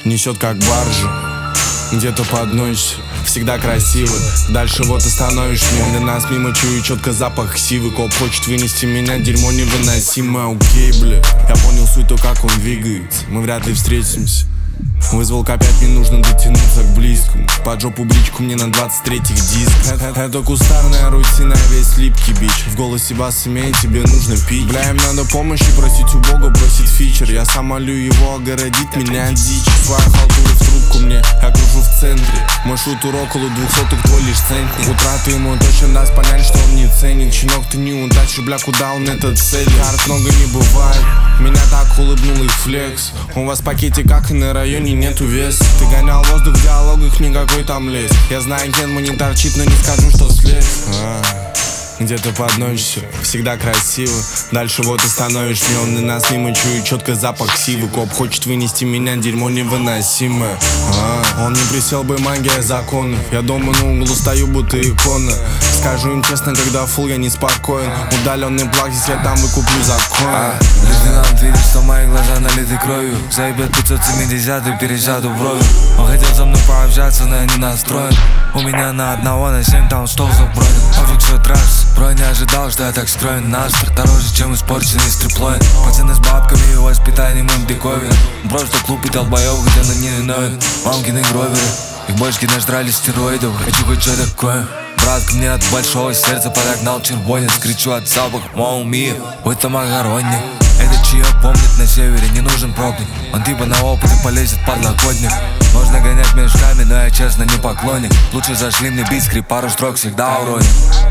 несет как баржу. Где-то под ночь, всегда красивый. Дальше вот остановишь меня. Для нас мимо чую четко запах сивы. Коп хочет вынести меня, дерьмо невыносимое. Окей, бля, я понял суть, то как он двигается. Мы вряд ли встретимся. Вызвал опять, мне нужно дотянуться к близкому. Под жопу бричку мне на 23-х дисках. Это кустарная рутина, весь липкий бич. В голосе бас имеет, тебе нужно пить. Бля, им надо помощи просить у Бога, бросит фичер. Я сам молю его огородить меня от дичи. Своя халтура в трубку мне, я кружу в центре. Мой шутер около 200-х, твой лишь центник. Утраты ему точно даст понять, что он не ценит. Чинок, ты не удачи, бля, куда он этот цель? Карт много не бывает, меня так улыбнул их флекс. У вас в пакете, как и на районе, нету веса. Ты гонял воздух в диалогах, никакой там лес. Я знаю, ген не торчит, но не скажу, что слез. Где-то под ночь, всегда красиво. Дальше вот остановишь меня, он на нас мимо чую четко запах сивы. Коп хочет вынести меня, дерьмо невыносимое. Он не присел бы, магия законов. Я дома на углу стою, будто икона. Скажу им честно, когда фул, я неспокоен. Удаленный плак, здесь я там выкуплю закон. Лейтенант видит, что мои глаза налиты кровью. Заебет 570 пересяду в брови. Он хотел со мной пообщаться, но я не настроен. У меня на 1 на 7 там стол забронен. Пофиг, что трасс. Бро не ожидал, что я так скроен. Настр дороже, чем испорченный стриплоин. Пацаны с бабками и воспитанием им диковин. Просто клуб и долбоёб, где на не виновен. Мамкины гроверы, их бочки нажрали стероидов. Хочу хоть что такое. Брат ко мне от большого сердца подогнал червонец. Кричу от запаха, мол, мир, будь там огоронник. Этот чаек помнит на севере, не нужен пробник. Он типа на опыт и полезет подлокотник. Можно гонять мешками, но я честно не поклонник. Лучше зашли мне бит, скрип, пару строк всегда уронит.